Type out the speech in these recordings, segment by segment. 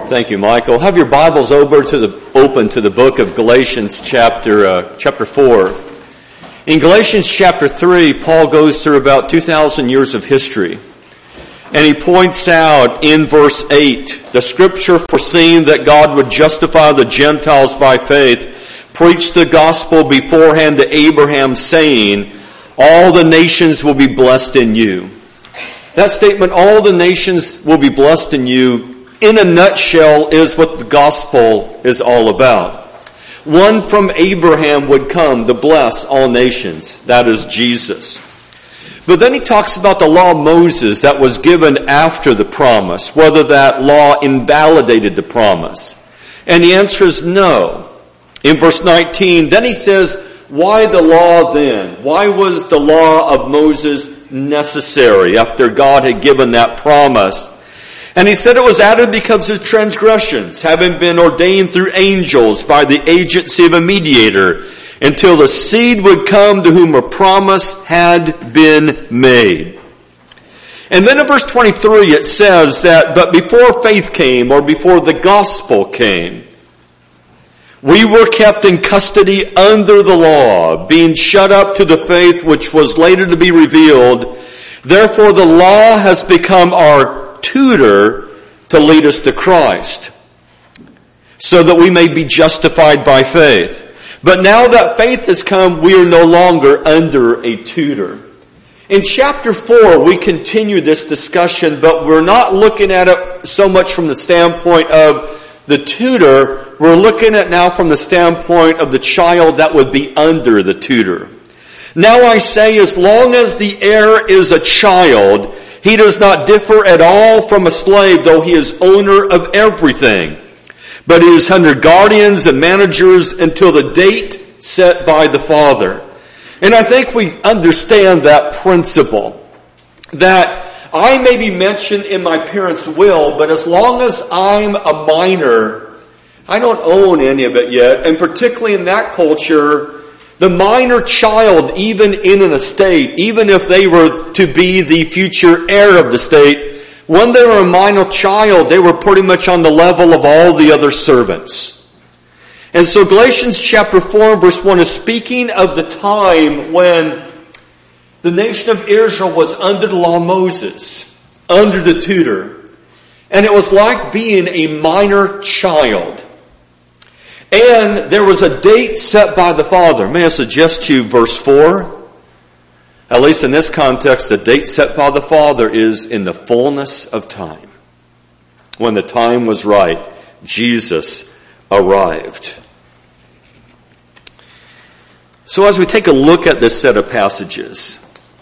Thank you, Michael. Have your Bibles open to the book of Galatians chapter 4. In Galatians chapter 3, Paul goes through about 2,000 years of history. And he points out in verse 8, the scripture foreseeing that God would justify the Gentiles by faith, preached the gospel beforehand to Abraham, saying, all the nations will be blessed in you. That statement, all the nations will be blessed in you, in a nutshell, is what the gospel is all about. One from Abraham would come to bless all nations. That is Jesus. But then he talks about the law of Moses that was given after the promise, whether that law invalidated the promise. And the answer is no. In verse 19, then he says, why the law then? Why was the law of Moses necessary after God had given that promise? And he said it was added because of transgressions, having been ordained through angels by the agency of a mediator, until the seed would come to whom a promise had been made. And then in verse 23 it says that, but before faith came, or before the gospel came, we were kept in custody under the law, being shut up to the faith which was later to be revealed. Therefore the law has become our tutor to lead us to Christ, so that we may be justified by faith. But now that faith has come, we are no longer under a tutor. In chapter 4, we continue this discussion, but we're not looking at it so much from the standpoint of the tutor. We're looking at it now from the standpoint of the child that would be under the tutor. Now I say, as long as the heir is a child, he does not differ at all from a slave, though he is owner of everything. But he is under guardians and managers until the date set by the father. And I think we understand that principle, that I may be mentioned in my parents' will, but as long as I'm a minor, I don't own any of it yet. And particularly in that culture, the minor child, even in an estate, even if they were to be the future heir of the state, when they were a minor child, they were pretty much on the level of all the other servants. And so Galatians chapter 4 verse 1 is speaking of the time when the nation of Israel was under the law of Moses, under the tutor. And it was like being a minor child. And there was a date set by the father. May I suggest to you verse 4? At least in this context, the date set by the father is in the fullness of time. When the time was right, Jesus arrived. So as we take a look at this set of passages,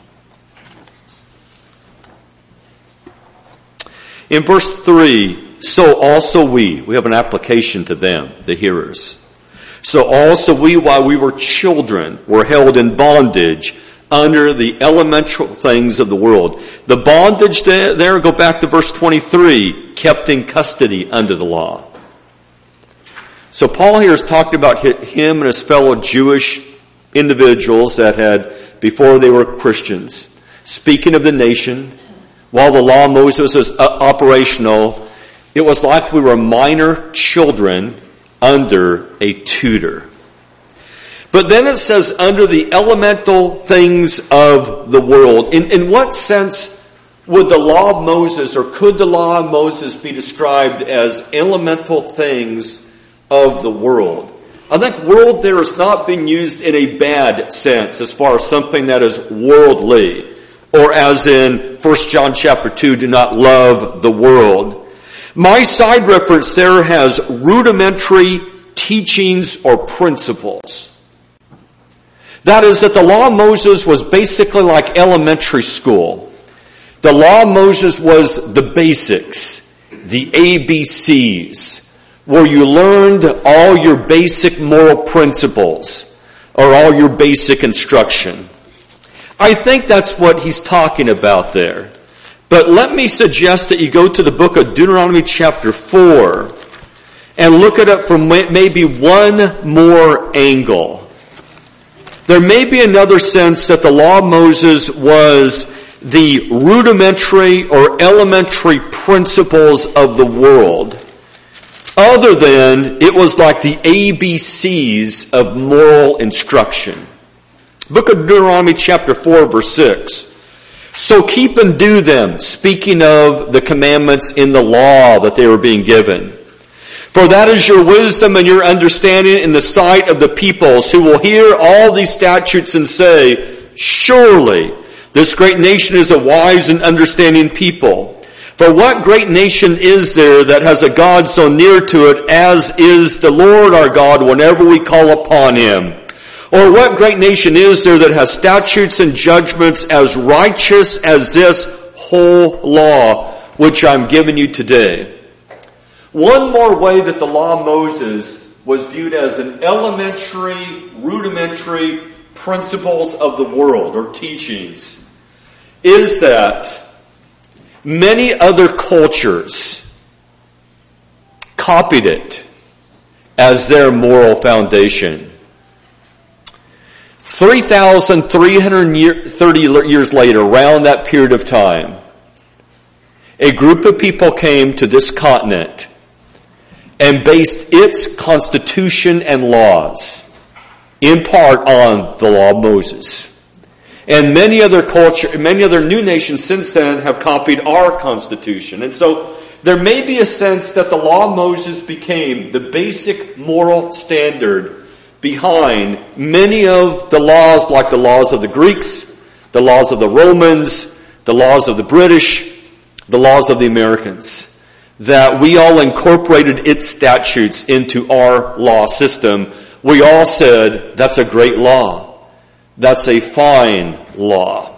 in verse 3, so also we have an application to them, the hearers. So also we, while we were children, were held in bondage under the elemental things of the world. The bondage there, go back to verse 23, kept in custody under the law. So Paul here is talking about him and his fellow Jewish individuals that had, before they were Christians, speaking of the nation, while the law of Moses was operational, it was like we were minor children under a tutor. But then it says, under the elemental things of the world. In what sense would the law of Moses, or could the law of Moses be described as elemental things of the world? I think world there has not been used in a bad sense as far as something that is worldly. Or as in 1 John chapter 2, do not love the world. My side reference there has rudimentary teachings or principles. That is, that the law of Moses was basically like elementary school. The law of Moses was the basics, the ABCs, where you learned all your basic moral principles, or all your basic instruction. I think that's what he's talking about there. But let me suggest that you go to the book of Deuteronomy chapter 4 and look at it from maybe one more angle. There may be another sense that the law of Moses was the rudimentary or elementary principles of the world. other than it was like the ABCs of moral instruction. Book of Deuteronomy chapter 4 verse 6. So keep and do them, speaking of the commandments in the law that they were being given. For that is your wisdom and your understanding in the sight of the peoples, who will hear all these statutes and say, surely this great nation is a wise and understanding people. For what great nation is there that has a God so near to it as is the Lord our God whenever we call upon Him? Or what great nation is there that has statutes and judgments as righteous as this whole law which I'm giving you today? One more way that the law of Moses was viewed as an elementary, rudimentary principles of the world or teachings is that many other cultures copied it as their moral foundation. 3,330 years later, around that period of time, a group of people came to this continent and based its constitution and laws in part on the law of Moses. And many other new nations since then have copied our constitution. And so there may be a sense that the law of Moses became the basic moral standard behind many of the laws, like the laws of the Greeks, the laws of the Romans, the laws of the British, the laws of the Americans, that we all incorporated its statutes into our law system. We all said, that's a great law. That's a fine law.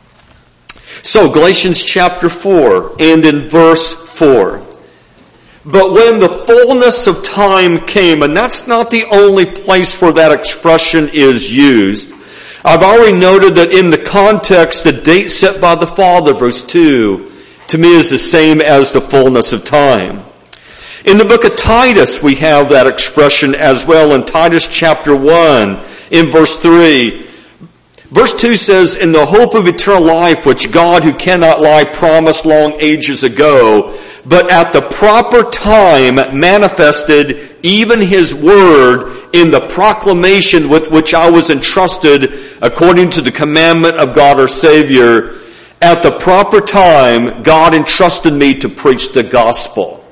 So, Galatians chapter 4, and in verse 4. But when the fullness of time came, and that's not the only place where that expression is used. I've already noted that in the context, the date set by the Father, verse 2, to me is the same as the fullness of time. In the book of Titus, we have that expression as well in Titus chapter 1, in verse 3. Verse 2 says, in the hope of eternal life, which God, who cannot lie, promised long ages ago, but at the proper time manifested even His word in the proclamation with which I was entrusted according to the commandment of God our Savior. At the proper time, God entrusted me to preach the gospel.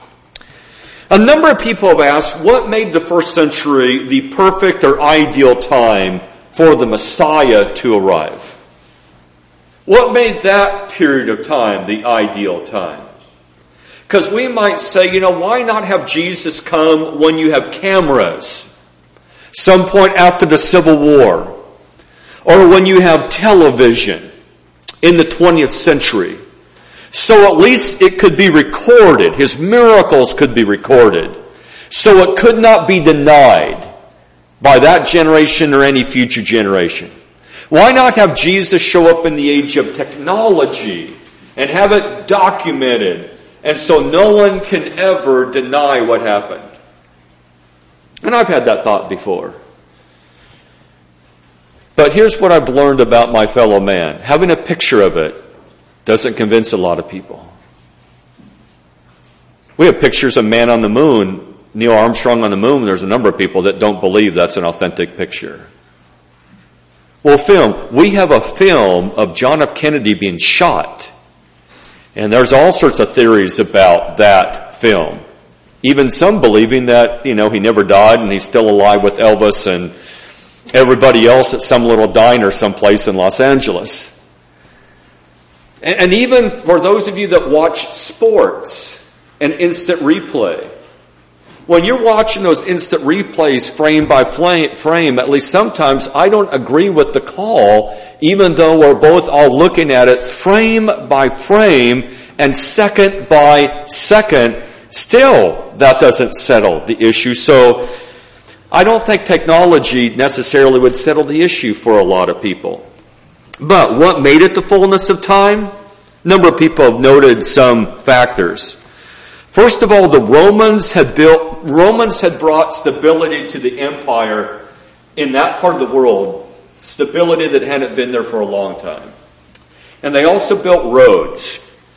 A number of people have asked, what made the first century the perfect or ideal time for the Messiah to arrive? What made that period of time the ideal time? Because we might say, why not have Jesus come when you have cameras? Some point after the Civil War. Or when you have television in the 20th century. So at least it could be recorded. His miracles could be recorded. So it could not be denied by that generation or any future generation. Why not have Jesus show up in the age of technology and have it documented, and so no one can ever deny what happened? And I've had that thought before. But here's what I've learned about my fellow man. Having a picture of it doesn't convince a lot of people. We have pictures of man on the moon, Neil Armstrong on the moon. There's a number of people that don't believe that's an authentic picture. Well, film. We have a film of John F. Kennedy being shot. And there's all sorts of theories about that film. Even some believing that, he never died and he's still alive with Elvis and everybody else at some little diner someplace in Los Angeles. And even for those of you that watch sports and instant replay, when you're watching those instant replays frame by frame, at least sometimes I don't agree with the call, even though we're both all looking at it frame by frame and second by second. Still, that doesn't settle the issue. So I don't think technology necessarily would settle the issue for a lot of people. But what made it the fullness of time? A number of people have noted some factors. First of all, the Romans had brought stability to the empire in that part of the world, stability that hadn't been there for a long time. And they also built roads.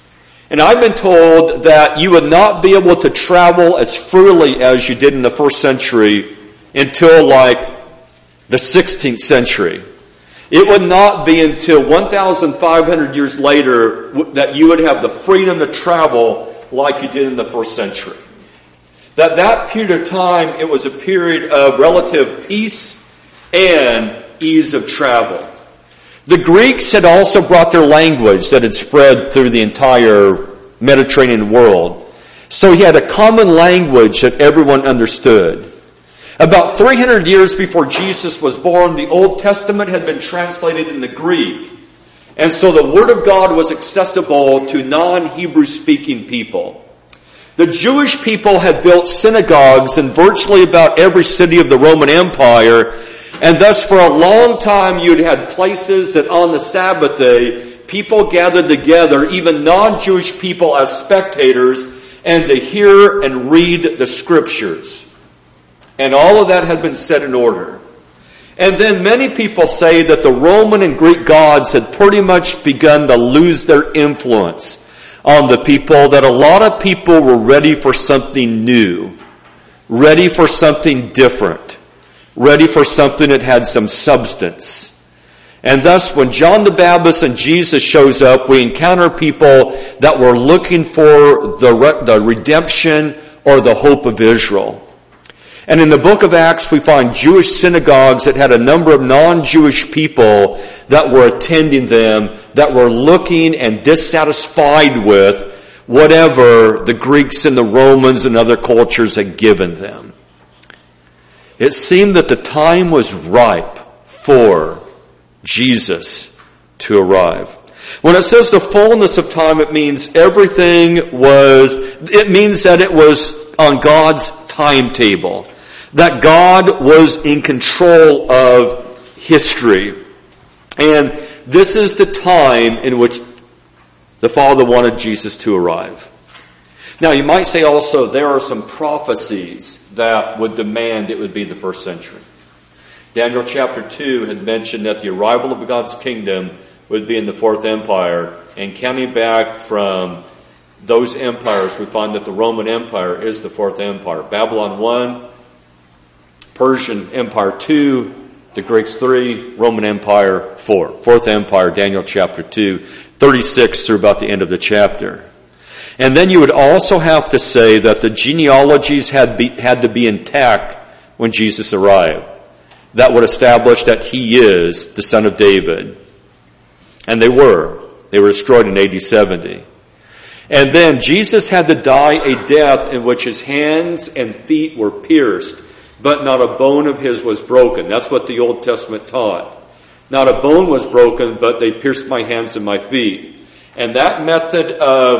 And I've been told that you would not be able to travel as freely as you did in the first century until like the 16th century. It would not be until 1,500 years later that you would have the freedom to travel like you did in the first century. That period of time, it was a period of relative peace and ease of travel. The Greeks had also brought their language that had spread through the entire Mediterranean world. So he had a common language that everyone understood. About 300 years before Jesus was born, the Old Testament had been translated into Greek. And so the Word of God was accessible to non-Hebrew speaking people. The Jewish people had built synagogues in virtually about every city of the Roman Empire. And thus for a long time you'd had places that on the Sabbath day, people gathered together, even non-Jewish people as spectators, and to hear and read the Scriptures. And all of that had been set in order. And then many people say that the Roman and Greek gods had pretty much begun to lose their influence on the people, that a lot of people were ready for something new, ready for something different, ready for something that had some substance. And thus, when John the Baptist and Jesus shows up, we encounter people that were looking for the redemption or the hope of Israel. And in the book of Acts, we find Jewish synagogues that had a number of non-Jewish people that were attending them, that were looking and dissatisfied with whatever the Greeks and the Romans and other cultures had given them. It seemed that the time was ripe for Jesus to arrive. When it says the fullness of time, it means it means that it was on God's timetable. That God was in control of history. And this is the time in which the Father wanted Jesus to arrive. Now, you might say also there are some prophecies that would demand it would be the first century. Daniel chapter 2 had mentioned that the arrival of God's kingdom would be in the Fourth Empire. And counting back from those empires, we find that the Roman Empire is the Fourth Empire. Babylon 1, Persian Empire 2, the Greeks 3, Roman Empire 4. Fourth Empire, Daniel chapter 2, 36 through about the end of the chapter. And then you would also have to say that the genealogies had to be intact when Jesus arrived. That would establish that he is the son of David. And they were. They were destroyed in AD 70. And then Jesus had to die a death in which his hands and feet were pierced, but not a bone of his was broken. That's what the Old Testament taught. Not a bone was broken, but they pierced my hands and my feet. And that method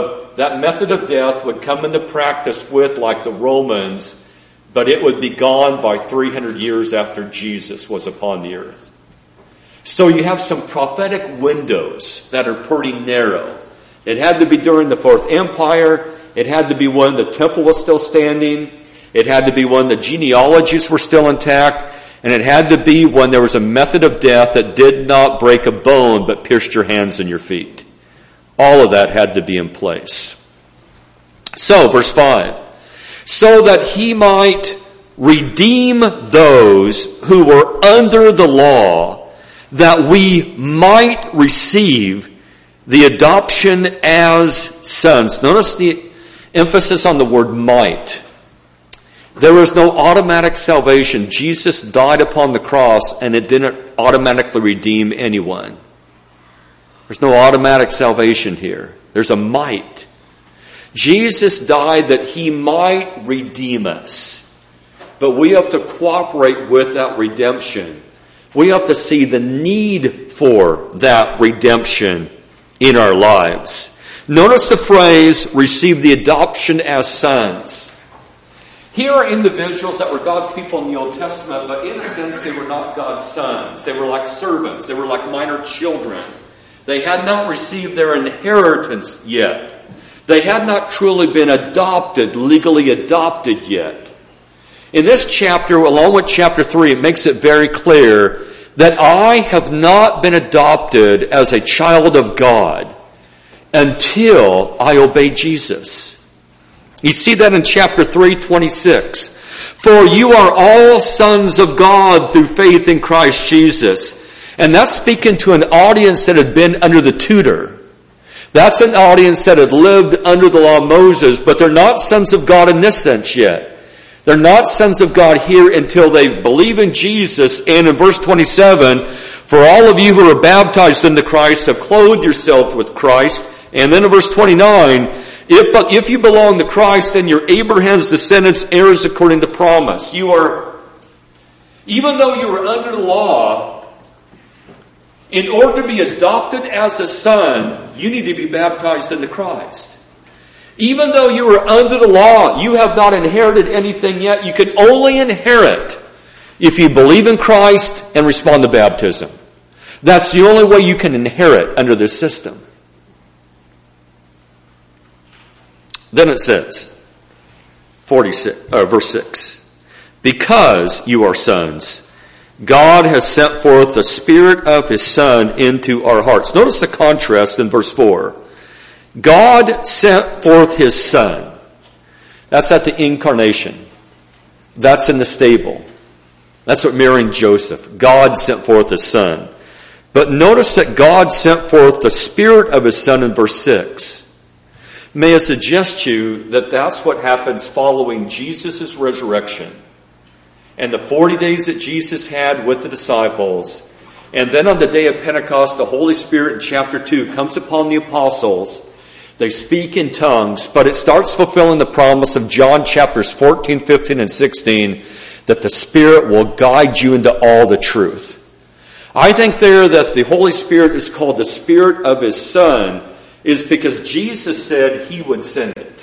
of death would come into practice with, like the Romans, but it would be gone by 300 years after Jesus was upon the earth. So you have some prophetic windows that are pretty narrow. It had to be during the Fourth Empire. It had to be when the temple was still standing. It had to be when the genealogies were still intact. And it had to be when there was a method of death that did not break a bone but pierced your hands and your feet. All of that had to be in place. So, verse 5. So that he might redeem those who were under the law, that we might receive the adoption as sons. Notice the emphasis on the word might. There was no automatic salvation. Jesus died upon the cross and it didn't automatically redeem anyone. There's no automatic salvation here. There's a might. Jesus died that he might redeem us. But we have to cooperate with that redemption. We have to see the need for that redemption in our lives. Notice the phrase, receive the adoption as sons. Here are individuals that were God's people in the Old Testament, but in a sense they were not God's sons. They were like servants. They were like minor children. They had not received their inheritance yet. They had not truly been adopted, legally adopted yet. In this chapter, along with chapter 3, it makes it very clear that I have not been adopted as a child of God until I obey Jesus. You see that in chapter 3:26. For you are all sons of God through faith in Christ Jesus. And that's speaking to an audience that had been under the tutor. That's an audience that had lived under the law of Moses, but they're not sons of God in this sense yet. They're not sons of God here until they believe in Jesus. And in verse 27, for all of you who are baptized into Christ have clothed yourselves with Christ. And then in verse 29, if you belong to Christ, then you're Abraham's descendants, heirs according to promise. You are, even though you were under the law, in order to be adopted as a son, you need to be baptized into Christ. Even though you were under the law, you have not inherited anything yet. You can only inherit if you believe in Christ and respond to baptism. That's the only way you can inherit under this system. Then it says, verse 6, because you are sons, God has sent forth the Spirit of His Son into our hearts. Notice the contrast in verse 4. God sent forth His Son. That's at the incarnation. That's in the stable. That's what Mary and Joseph. God sent forth His Son. But notice that God sent forth the Spirit of His Son in verse 6. May I suggest to you that that's what happens following Jesus' resurrection. And the 40 days that Jesus had with the disciples. And then on the day of Pentecost, the Holy Spirit in chapter 2 comes upon the apostles. They speak in tongues, but it starts fulfilling the promise of John chapters 14, 15, and 16 that the Spirit will guide you into all the truth. I think there that the Holy Spirit is called the Spirit of His Son is because Jesus said He would send it.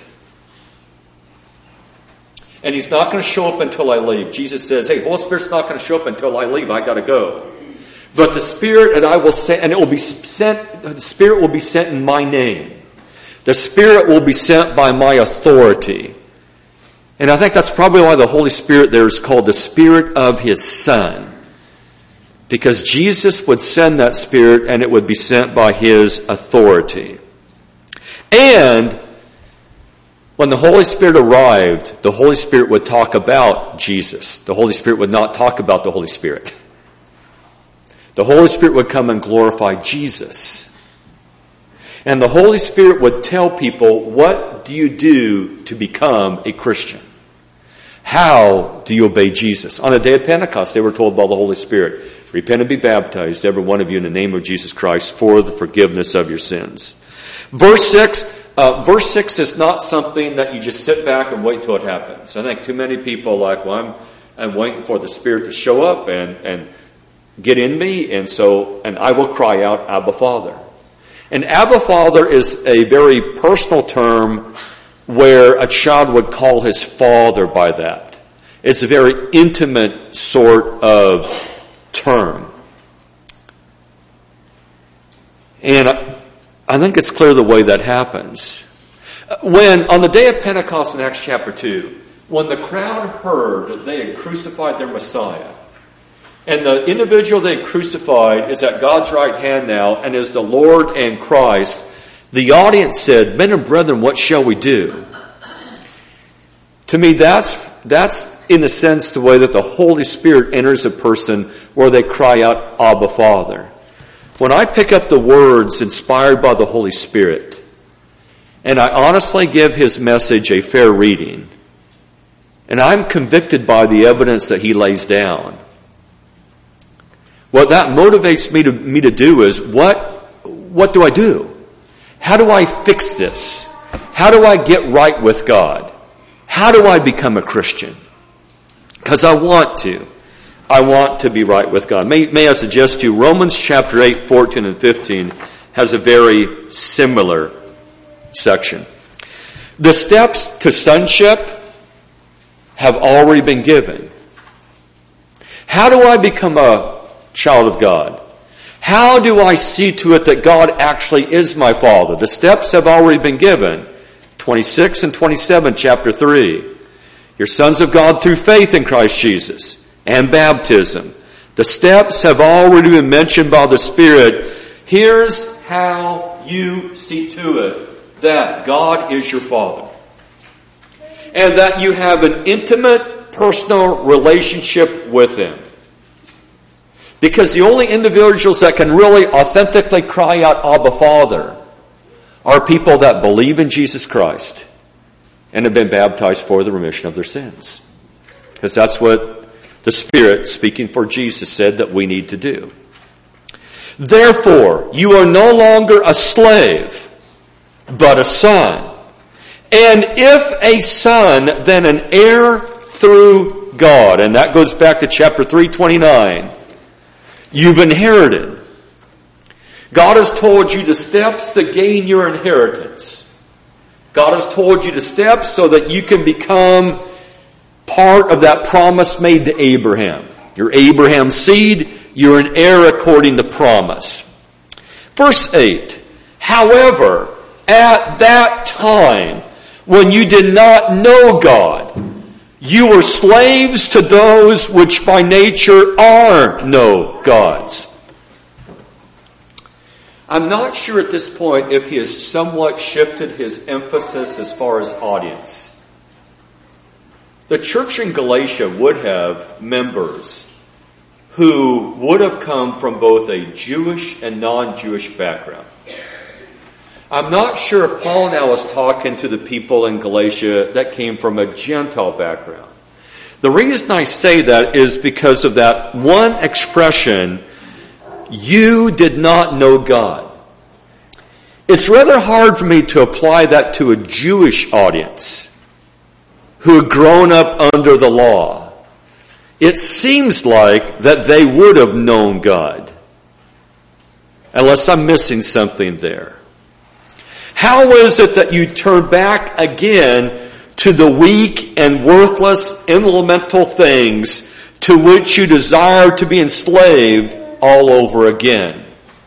And He's not going to show up until I leave. Jesus says, hey, Holy Spirit's not going to show up until I leave. I got to go. But the Spirit and I will send, and it will be sent, the Spirit will be sent in my name. The Spirit will be sent by my authority. And I think that's probably why the Holy Spirit there is called the Spirit of His Son. Because Jesus would send that Spirit and it would be sent by His authority. And when the Holy Spirit arrived, the Holy Spirit would talk about Jesus. The Holy Spirit would not talk about the Holy Spirit. The Holy Spirit would come and glorify Jesus. And the Holy Spirit would tell people, what do you do to become a Christian? How do you obey Jesus? On the day of Pentecost, they were told by the Holy Spirit, repent and be baptized, every one of you, in the name of Jesus Christ, for the forgiveness of your sins. Verse 6 is not something that you just sit back and wait till it happens. I think too many people are like, well, I'm waiting for the Spirit to show up and get in me, and I will cry out, Abba, Father. And Abba, Father is a very personal term where a child would call his father by that. It's a very intimate sort of term. And I think it's clear the way that happens. When, on the day of Pentecost in Acts chapter 2, when the crowd heard that they had crucified their Messiah, and the individual they crucified is at God's right hand now and is the Lord and Christ, the audience said, men and brethren, what shall we do? To me, that's in a sense the way that the Holy Spirit enters a person where they cry out, Abba, Father. When I pick up the words inspired by the Holy Spirit, and I honestly give His message a fair reading, and I'm convicted by the evidence that He lays down, what that motivates me to do is, what do I do? How do I fix this? How do I get right with God? How do I become a Christian? Because I want to be right with God. May I suggest to you, Romans chapter 8, 14 and 15 has a very similar section. The steps to sonship have already been given. How do I become a child of God? How do I see to it that God actually is my Father? The steps have already been given. 26 and 27, chapter 3. You're sons of God through faith in Christ Jesus and baptism. The steps have already been mentioned by the Spirit. Here's how you see to it that God is your Father. And that you have an intimate, personal relationship with Him. Because the only individuals that can really authentically cry out, Abba, Father, are people that believe in Jesus Christ and have been baptized for the remission of their sins. Because that's what the Spirit, speaking for Jesus, said that we need to do. Therefore, you are no longer a slave, but a son. And if a son, then an heir through God. And that goes back to chapter 3:29. You've inherited. God has told you the steps to gain your inheritance. God has told you the steps so that you can become part of that promise made to Abraham. You're Abraham's seed. You're an heir according to promise. Verse 8. However, at that time, when you did not know God, you were slaves to those which by nature are no gods. I'm not sure at this point if he has somewhat shifted his emphasis as far as audience. The church in Galatia would have members who would have come from both a Jewish and non-Jewish background. I'm not sure if Paul now is talking to the people in Galatia that came from a Gentile background. The reason I say that is because of that one expression, you did not know God. It's rather hard for me to apply that to a Jewish audience who had grown up under the law. It seems like that they would have known God, unless I'm missing something there. How is it that you turn back again to the weak and worthless elemental things to which you desire to be enslaved all over again?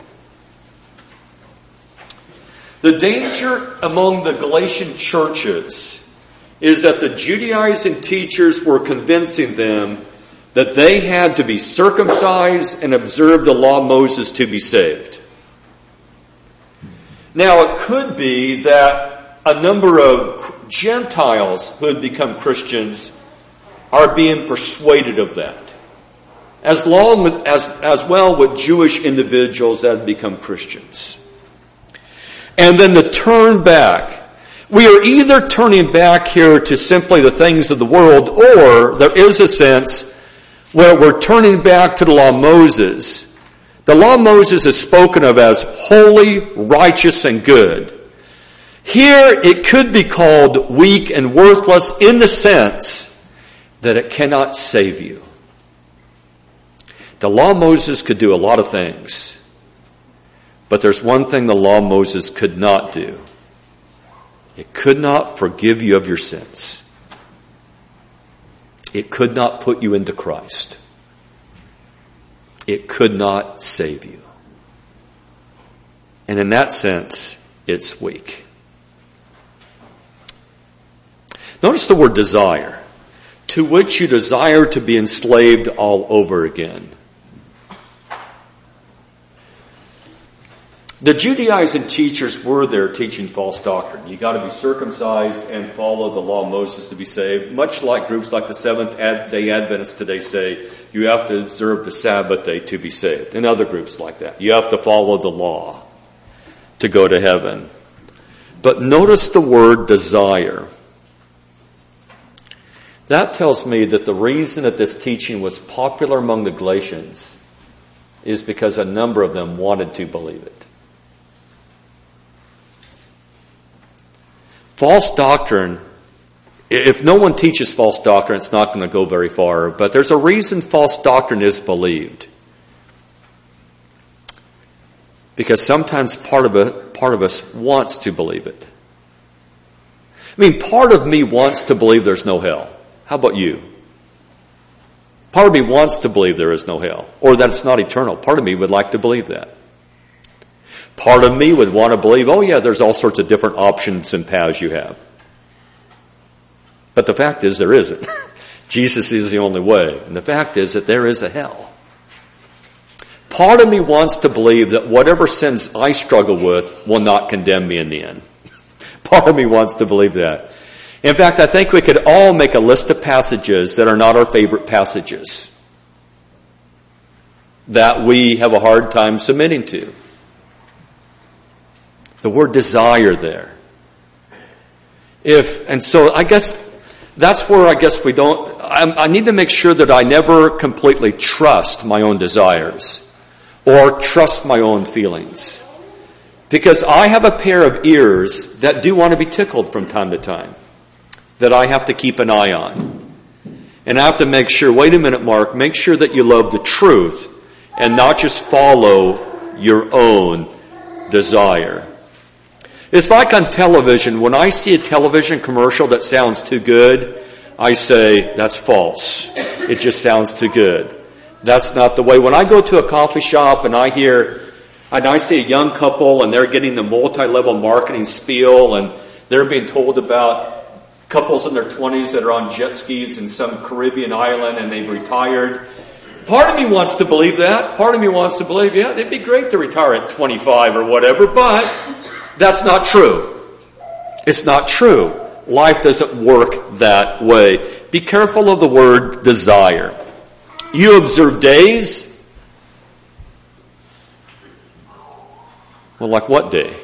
The danger among the Galatian churches is that the Judaizing teachers were convincing them that they had to be circumcised and observe the law of Moses to be saved. Now, it could be that a number of Gentiles who had become Christians are being persuaded of that, as well with Jewish individuals that have become Christians. And then to turn back. We are either turning back here to simply the things of the world, or there is a sense where we're turning back to the law of Moses. The law of Moses is spoken of as holy, righteous, and good. Here it could be called weak and worthless in the sense that it cannot save you. The law of Moses could do a lot of things. But there's one thing the law of Moses could not do. It could not forgive you of your sins. It could not put you into Christ. It could not save you. And in that sense, it's weak. Notice the word desire, to which you desire to be enslaved all over again. The Judaizing teachers were there teaching false doctrine. You got to be circumcised and follow the law of Moses to be saved. Much like groups like the Seventh-day Adventists today say, you have to observe the Sabbath day to be saved. And other groups like that. You have to follow the law to go to heaven. But notice the word desire. That tells me that the reason that this teaching was popular among the Galatians is because a number of them wanted to believe it. False doctrine, if no one teaches false doctrine, it's not going to go very far. But there's a reason false doctrine is believed. Because sometimes part of us wants to believe it. I mean, part of me wants to believe there's no hell. How about you? Part of me wants to believe there is no hell, or that it's not eternal. Part of me would like to believe that. Part of me would want to believe, oh yeah, there's all sorts of different options and paths you have. But the fact is there isn't. Jesus is the only way. And the fact is that there is a hell. part of me wants to believe that whatever sins I struggle with will not condemn me in the end. Part of me wants to believe that. In fact, I think we could all make a list of passages that are not our favorite passages, that we have a hard time submitting to. The word desire there. And so I guess that's where we don't, I need to make sure that I never completely trust my own desires or trust my own feelings. Because I have a pair of ears that do want to be tickled from time to time, that I have to keep an eye on. And I have to make sure, wait a minute, Mark, make sure that you love the truth and not just follow your own desire. It's like on television. When I see a television commercial that sounds too good, I say, that's false. It just sounds too good. That's not the way. When I go to a coffee shop and I see a young couple and they're getting the multi-level marketing spiel and they're being told about couples in their 20s that are on jet skis in some Caribbean island and they've retired. Part of me wants to believe that. Part of me wants to believe, yeah, it'd be great to retire at 25 or whatever, but that's not true. It's not true. Life doesn't work that way. Be careful of the word desire. You observe days. Well, like what day?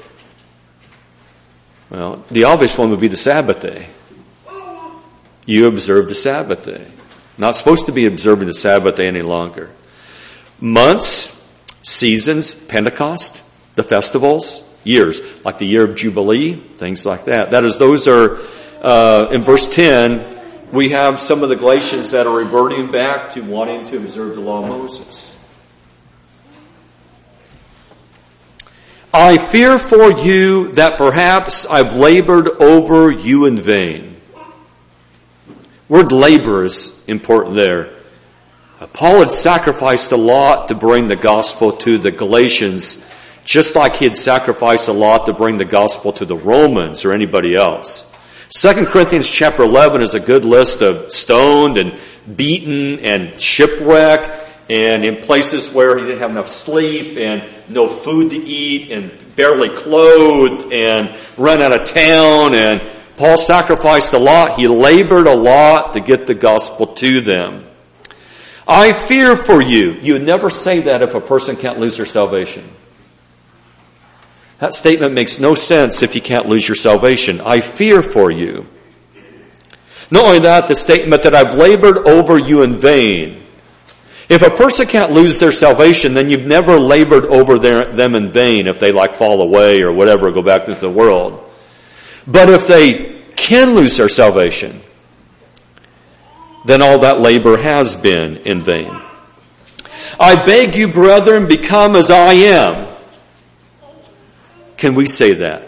Well, the obvious one would be the Sabbath day. You observe the Sabbath day. Not supposed to be observing the Sabbath day any longer. Months, seasons, Pentecost, the festivals, years, like the year of Jubilee, things like that. That is, those are, in verse 10, we have some of the Galatians that are reverting back to wanting to observe the law of Moses. I fear for you that perhaps I've labored over you in vain. Word labor is important there. Paul had sacrificed a lot to bring the gospel to the Galatians, just like he had sacrificed a lot to bring the gospel to the Romans or anybody else. 2 Corinthians chapter 11 is a good list of stoned and beaten and shipwrecked and in places where he didn't have enough sleep and no food to eat and barely clothed and run out of town. And Paul sacrificed a lot. He labored a lot to get the gospel to them. I fear for you. You would never say that if a person can't lose their salvation. That statement makes no sense if you can't lose your salvation. I fear for you. Not only that, the statement that I've labored over you in vain. If a person can't lose their salvation, then you've never labored over them in vain if they fall away or whatever, go back into the world. But if they can lose their salvation, then all that labor has been in vain. I beg you, brethren, become as I am. Can we say that?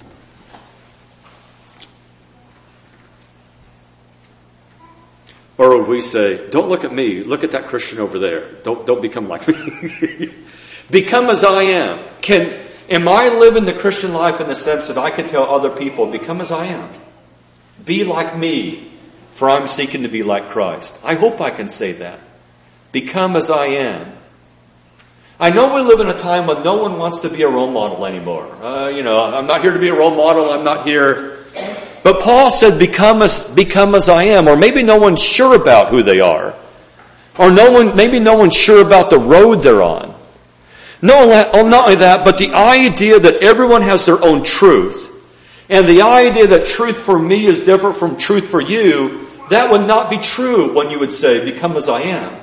Or would we say, don't look at me, look at that Christian over there. Don't become like me. Become as I am. Am I living the Christian life in the sense that I can tell other people, become as I am? Be like me, for I'm seeking to be like Christ. I hope I can say that. Become as I am. I know we live in a time when no one wants to be a role model anymore. I'm not here to be a role model. I'm not here. But Paul said, become as I am. Or maybe no one's sure about who they are. Or maybe no one's sure about the road they're on. Not only that, but the idea that everyone has their own truth. And the idea that truth for me is different from truth for you, that would not be true when you would say, become as I am.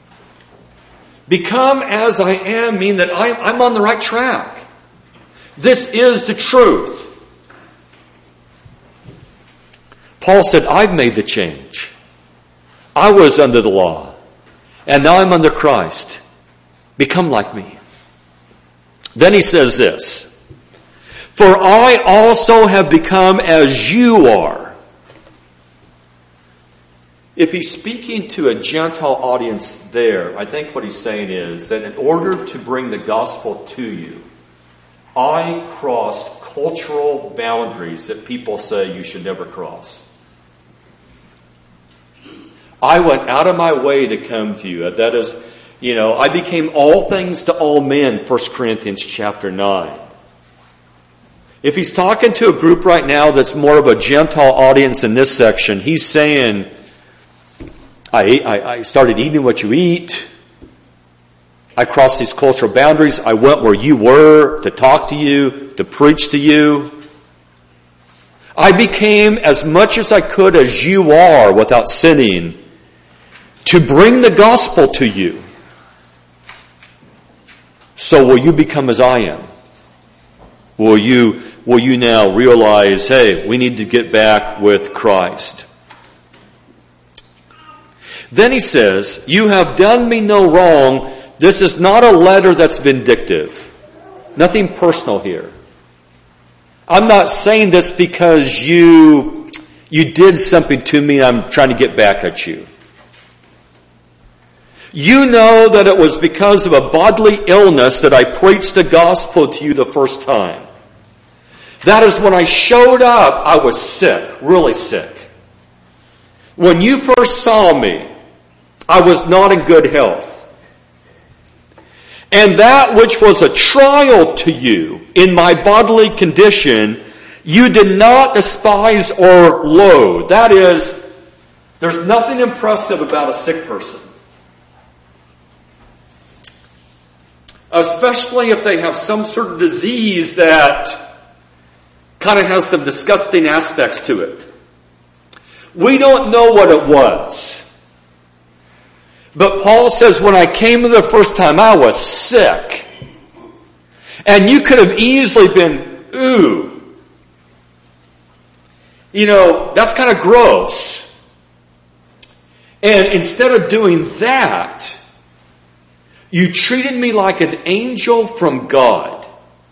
Become as I am mean that I'm on the right track. This is the truth. Paul said, I've made the change. I was under the law, and now I'm under Christ. Become like me. Then he says this, for I also have become as you are. If he's speaking to a Gentile audience there, I think what he's saying is that in order to bring the gospel to you, I crossed cultural boundaries that people say you should never cross. I went out of my way to come to you. That is, I became all things to all men, 1 Corinthians chapter 9. If he's talking to a group right now that's more of a Gentile audience in this section, he's saying, I started eating what you eat. I crossed these cultural boundaries. I went where you were to talk to you, to preach to you. I became as much as I could as you are without sinning to bring the gospel to you. So will you become as I am? Will you now realize, hey, we need to get back with Christ? Then he says, you have done me no wrong. This is not a letter that's vindictive. Nothing personal here. I'm not saying this because you did something to me and I'm trying to get back at you. You know that it was because of a bodily illness that I preached the gospel to you the first time. That is when I showed up, I was sick, really sick. When you first saw me, I was not in good health. And that which was a trial to you in my bodily condition, you did not despise or loathe. That is, there's nothing impressive about a sick person. Especially if they have some sort of disease that kind of has some disgusting aspects to it. We don't know what it was. But Paul says, when I came the first time, I was sick. And you could have easily been, ooh. That's kind of gross. And instead of doing that, you treated me like an angel from God.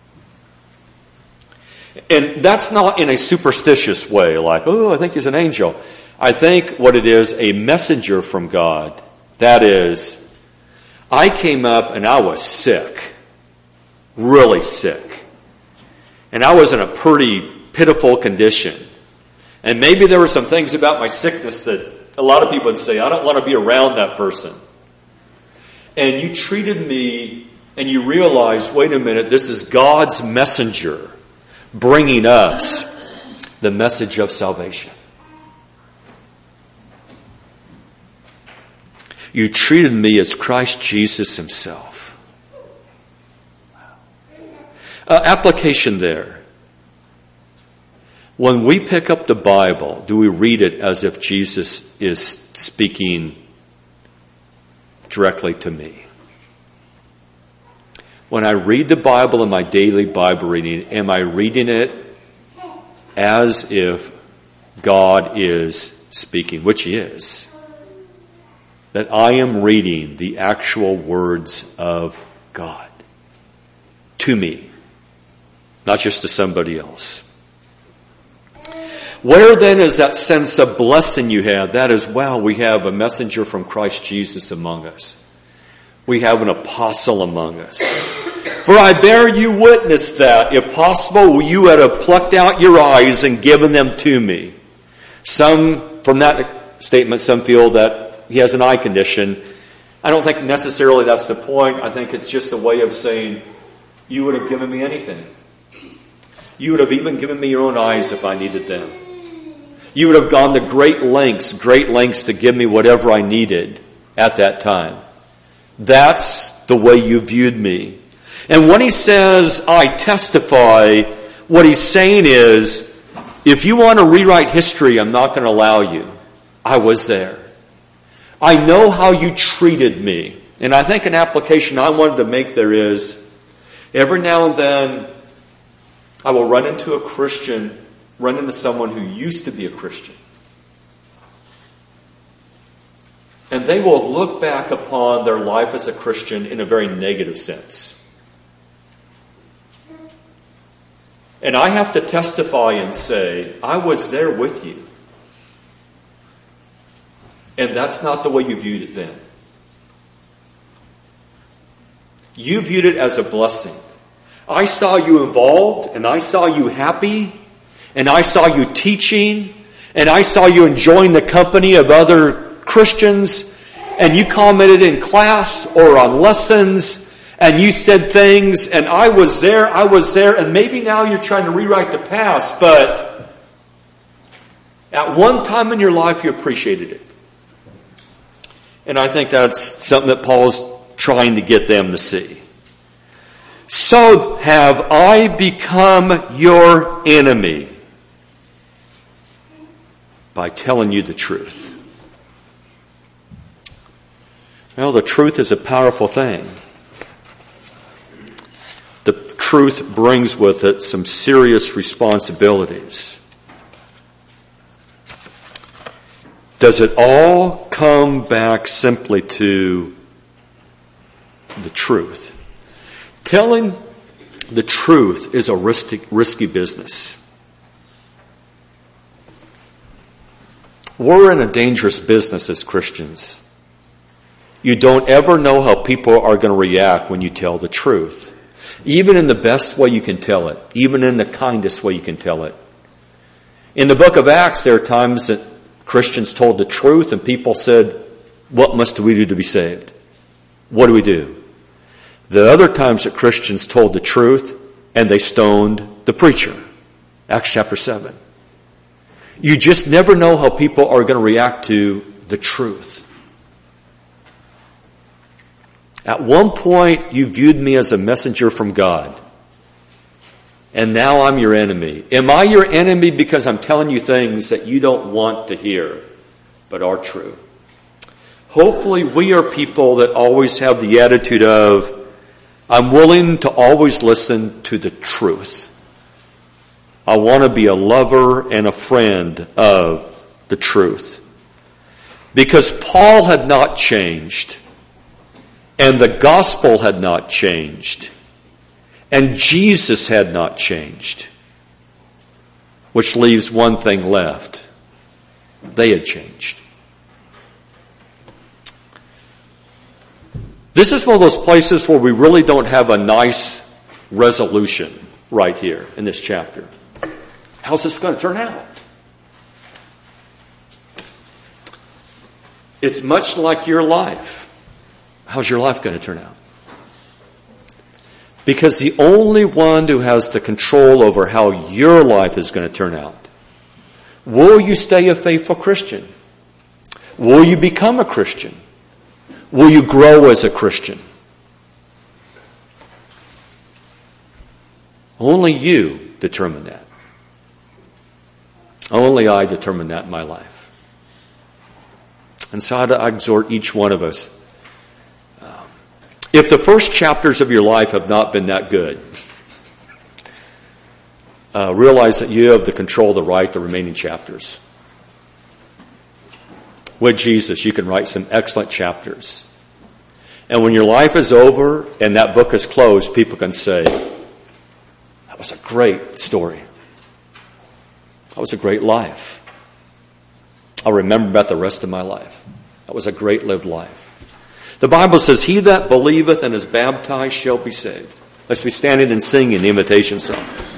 And that's not in a superstitious way, like, oh, I think he's an angel. I think what it is, a messenger from God. That is, I came up and I was sick. Really sick. And I was in a pretty pitiful condition. And maybe there were some things about my sickness that a lot of people would say, I don't want to be around that person. And you treated me and you realized, wait a minute, this is God's messenger bringing us the message of salvation. You treated me as Christ Jesus himself. Application there. When we pick up the Bible, do we read it as if Jesus is speaking directly to me? When I read the Bible in my daily Bible reading, am I reading it as if God is speaking, which he is? That I am reading the actual words of God to me, not just to somebody else. Where then is that sense of blessing you have? That is, wow, we have a messenger from Christ Jesus among us. We have an apostle among us. For I bear you witness that, if possible, you would have plucked out your eyes and given them to me. Some, from that statement, some feel that he has an eye condition. I don't think necessarily that's the point. I think it's just a way of saying, you would have given me anything. You would have even given me your own eyes if I needed them. You would have gone to great lengths to give me whatever I needed at that time. That's the way you viewed me. And when he says, I testify, what he's saying is, if you want to rewrite history, I'm not going to allow you. I was there. I know how you treated me. And I think an application I wanted to make there is, every now and then, I will run into someone who used to be a Christian. And they will look back upon their life as a Christian in a very negative sense. And I have to testify and say, I was there with you. And that's not the way you viewed it then. You viewed it as a blessing. I saw you involved, and I saw you happy, and I saw you teaching, and I saw you enjoying the company of other Christians, and you commented in class or on lessons, and you said things, and I was there, and maybe now you're trying to rewrite the past, but at one time in your life you appreciated it. And I think that's something that Paul's trying to get them to see. So have I become your enemy by telling you the truth? Well, the truth is a powerful thing. The truth brings with it some serious responsibilities. Does it all come back simply to the truth? Telling the truth is a risky business. We're in a dangerous business as Christians. You don't ever know how people are going to react when you tell the truth. Even in the best way you can tell it. Even in the kindest way you can tell it. In the book of Acts, there are times that Christians told the truth and people said, what must we do to be saved? What do we do? The other times that Christians told the truth and they stoned the preacher. Acts chapter 7. You just never know how people are going to react to the truth. At one point, you viewed me as a messenger from God. And now I'm your enemy. Am I your enemy because I'm telling you things that you don't want to hear, but are true? Hopefully we are people that always have the attitude of, I'm willing to always listen to the truth. I want to be a lover and a friend of the truth. Because Paul had not changed, and the gospel had not changed, and Jesus had not changed, which leaves one thing left. They had changed. This is one of those places where we really don't have a nice resolution right here in this chapter. How's this going to turn out? It's much like your life. How's your life going to turn out? Because the only one who has the control over how your life is going to turn out. Will you stay a faithful Christian? Will you become a Christian? Will you grow as a Christian? Only you determine that. Only I determine that in my life. And so I exhort each one of us. If the first chapters of your life have not been that good, realize that you have the control to write the remaining chapters. With Jesus, you can write some excellent chapters. And when your life is over and that book is closed, people can say, that was a great story. That was a great life. I'll remember about the rest of my life. That was a great lived life. The Bible says, he that believeth and is baptized shall be saved. Let's be standing and singing the invitation song.